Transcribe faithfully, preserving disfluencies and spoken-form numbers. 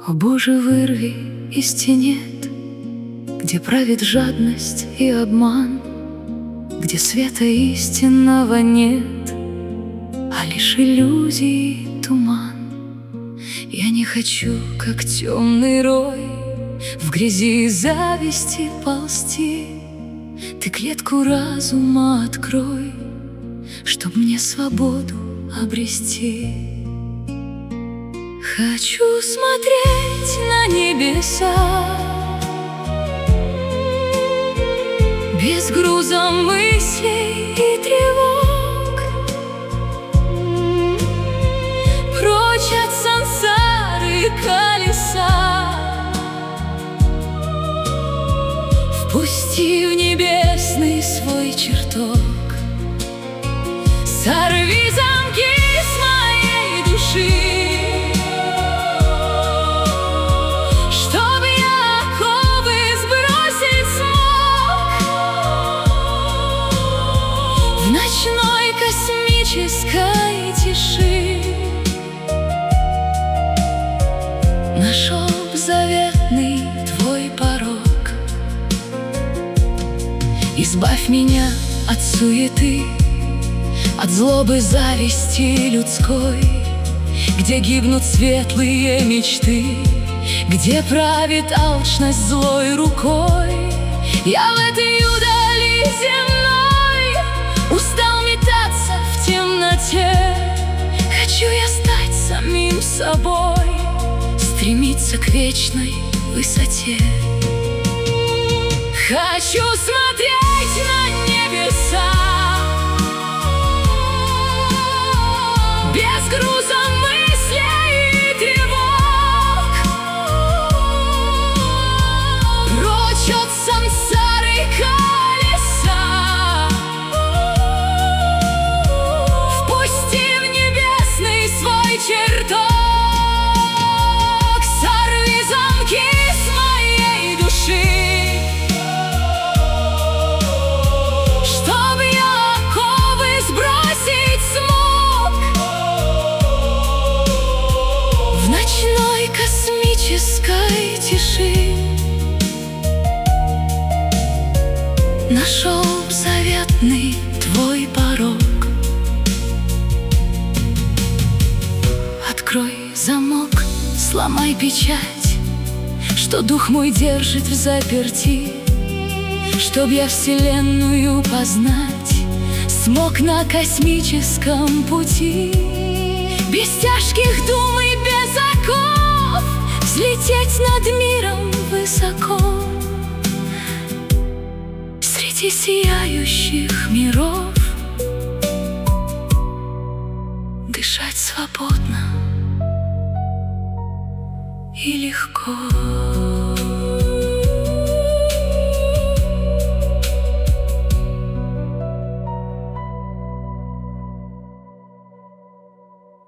О Боже, вырви из тенет, где правит жадность и обман, где света истинного нет, а лишь иллюзии туман. Я не хочу, как темный рой, в грязи и зависти ползти. Ты клетку разума открой, чтоб мне свободу обрести. Хочу смотреть на небеса без груза мыслей и тревог, прочь от сансары колеса. Впусти в небесный свой чертог, сорви замки с моей души, в ночной космической тиши. Нашел заветный твой порог. Избавь меня от суеты, от злобы, зависти людской, где гибнут светлые мечты, где правит алчность злой рукой. Я в этой удали земной устал метаться в темноте. Хочу я стать самим собой, стремиться к вечной высоте. Хочу смотреть на небеса без груза мыслей и тревог, прочь от сансары колеса. Впусти в небесный свой чертог, сорви замки с моей души, чтоб я оковы сбросить смог в ночной космической тиши. Нашел заветный твой порог. Открой замок, сломай печать, что дух мой держит в заперти, чтоб я вселенную познать смог на космическом пути. Без тяжких дум и без оков взлететь над миром высоко, среди сияющих миров дышать свободно и легко.